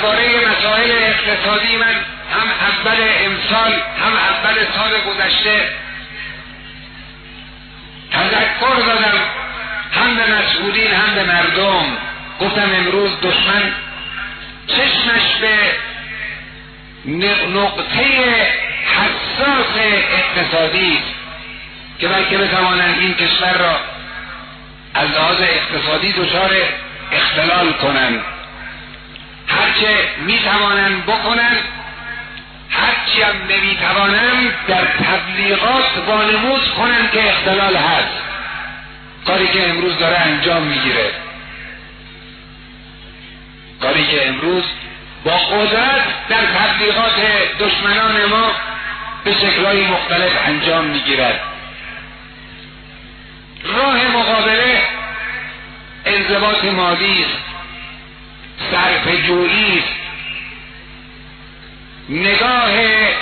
درباره مسائل اقتصادی من هم اول امسال هم اول سال گذشته تذکر دادم، هم به مسئولین هم به مردم. گفتم امروز دشمن چشمش به نقطه حساس اقتصادی است که بلکه بتوانند این کشور را از لحاظ اقتصادی دچار اختلال کنند. هرچه میتوانند بکنند، هرچی هم نمیتوانند در تبلیغات وانمود کنند که اختلال هست. کاری که امروز داره انجام میگیره، کاری که امروز با قدرت در تبلیغات دشمنان ما به شکل‌های مختلف انجام میگیرد. راه مقابله انضباط مالی است، صرفه‌جویی است، نگاه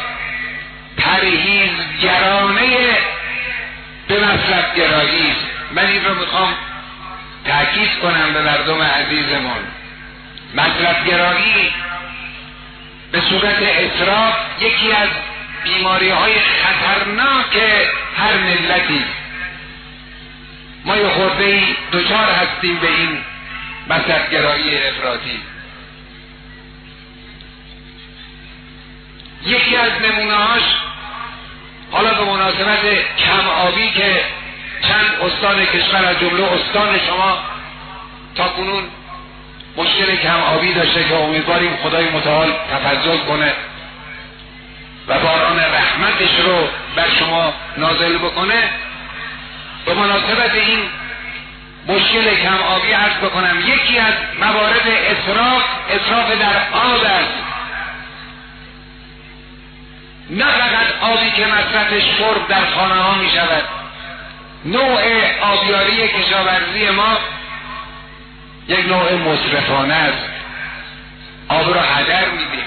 پرهیزگرانه به مصرف‌گرایی است. من این رو میخوام تأکید کنم به مردم عزیزمون. مصرف‌گرایی به صورت اسراف یکی از بیماری‌های خطرناک هر ملتی. ما یه خرده‌ای دچار هستیم به این مصرف‌گرایی افراطی. یکی از نمونه‌هاش حالا به مناسبت کم آبی که چند استان کشور از جمله استان شما تا کنون مشکل کم آبی داشته که امیدواریم خدای متعال تفضل کنه و باران رحمتش رو بر شما نازل بکنه. به مناسبت این مشکل کم آبی عرض بکنم یکی از موارد اسراف در آب است. نه فقط آبی که مصرف شرب در خانه ها می شود، نوع آبیاری کشاورزی ما یک نوع مصرفانه است. آب را هدر میدیم.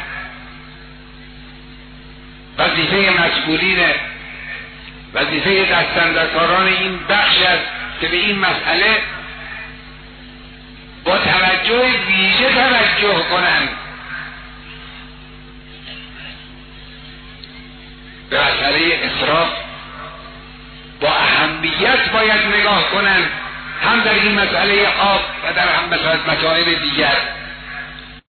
وظیفه مسئولین، وظیفه دستاندرکاران این بخش است که به این مسئله با توجه ویژه توجه کنند. به مسئله اسراف با اهمیت باید نگاه کنند، هم در این مسئله آب و در هم مسائل دیگر.